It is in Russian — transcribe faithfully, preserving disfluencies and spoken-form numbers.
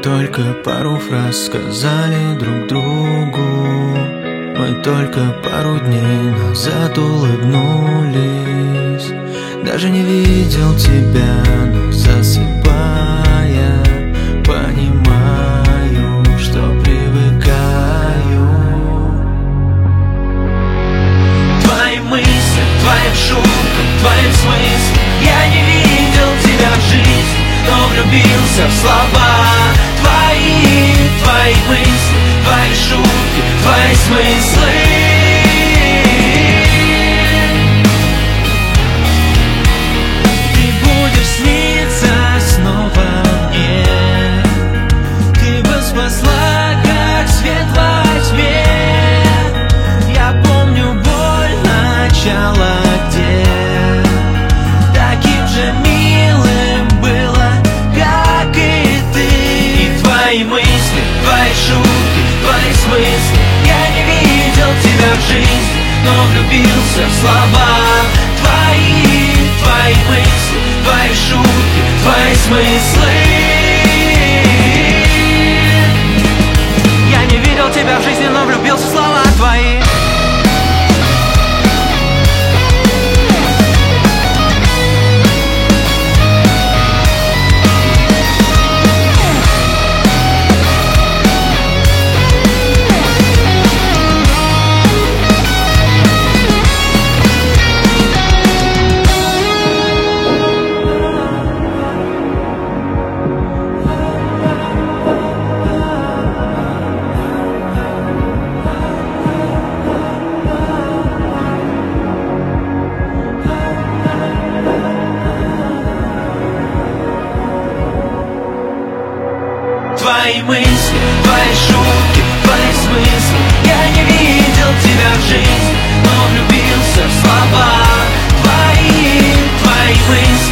только пару фраз сказали друг другу. Мы только пару дней назад улыбнулись. Даже не видел тебя, но засыпая понимаю, что привыкаю. Твои мысли, твоим шуткам, твоим смыслам. Я не видел тебя в жизни, но влюбился в слова твои, твои мысли, твои шутки, твои смыслы. Ты будешь сниться снова мне. Ты бы спасла, как свет во тьме. Я помню боль начала, где таким же милым было, как и ты. И твои мысли, твои шутки, твои смыслы. Я не видел тебя в жизни, но влюбился в слова твои, твои мысли, твои шутки, твои смыслы. Я не видел тебя в жизни, но влюбился в слова твои. Твои мысли, твои шутки, твои смыслы. Я не видел тебя в жизни, но влюбился в слова твои, твои мысли.